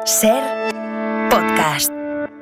SER Podcast.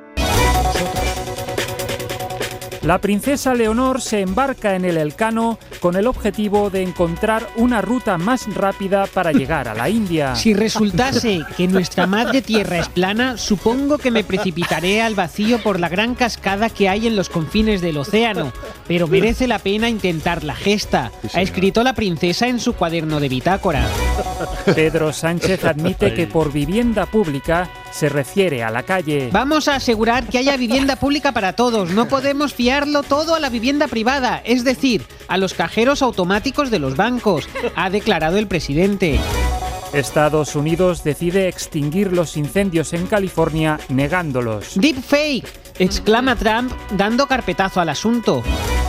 La princesa Leonor se embarca en el Elcano con el objetivo de encontrar una ruta más rápida para llegar a la India. Si resultase que nuestra madre tierra es plana, supongo que me precipitaré al vacío por la gran cascada que hay en los confines del océano, pero merece la pena intentar la gesta, ha escrito la princesa en su cuaderno de bitácora. Pedro Sánchez admite que por vivienda pública se refiere a la calle. Vamos a asegurar que haya vivienda pública para todos, no podemos fiarlo todo a la vivienda privada, es decir, a los cajeros automáticos de los bancos, ha declarado el presidente. Estados Unidos decide extinguir los incendios en California negándolos. Deepfake, exclama Trump dando carpetazo al asunto.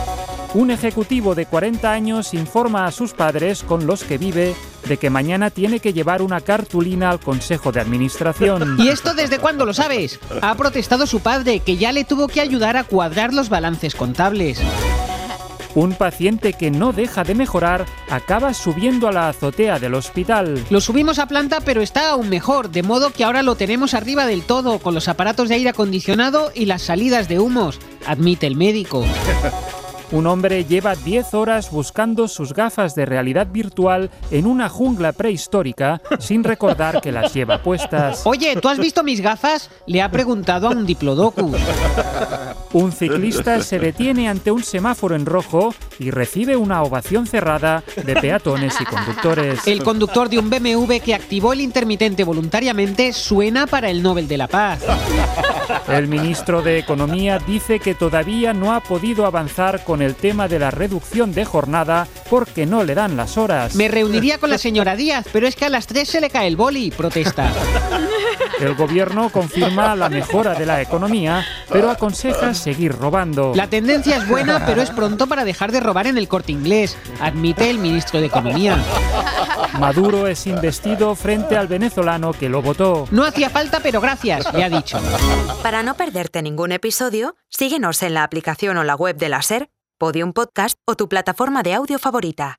Un ejecutivo de 40 años informa a sus padres con los que vive de que mañana tiene que llevar una cartulina al Consejo de Administración. ¿Y esto desde cuándo lo sabes? Ha protestado su padre, que ya le tuvo que ayudar a cuadrar los balances contables. Un paciente que no deja de mejorar acaba subiendo a la azotea del hospital. Lo subimos a planta, pero está aún mejor, de modo que ahora lo tenemos arriba del todo, con los aparatos de aire acondicionado y las salidas de humos, admite el médico. Un hombre lleva 10 horas buscando sus gafas de realidad virtual en una jungla prehistórica sin recordar que las lleva puestas. Oye, ¿tú has visto mis gafas? Le ha preguntado a un diplodocus. Un ciclista se detiene ante un semáforo en rojo y recibe una ovación cerrada de peatones y conductores. El conductor de un BMW que activó el intermitente voluntariamente suena para el Nobel de la Paz. El ministro de Economía dice que todavía no ha podido avanzar con el tema de la reducción de jornada porque no le dan las horas. Me reuniría con la señora Díaz, pero es que a las 3 se le cae el boli, protesta. El gobierno confirma la mejora de la economía, pero aconseja seguir robando. La tendencia es buena, pero es pronto para dejar de robar en el Corte Inglés, admite el ministro de Economía. Maduro es investido frente al venezolano que lo votó. No hacía falta, pero gracias, le ha dicho. Para no perderte ningún episodio, síguenos en la aplicación o la web de la SER, Podium Podcast o tu plataforma de audio favorita.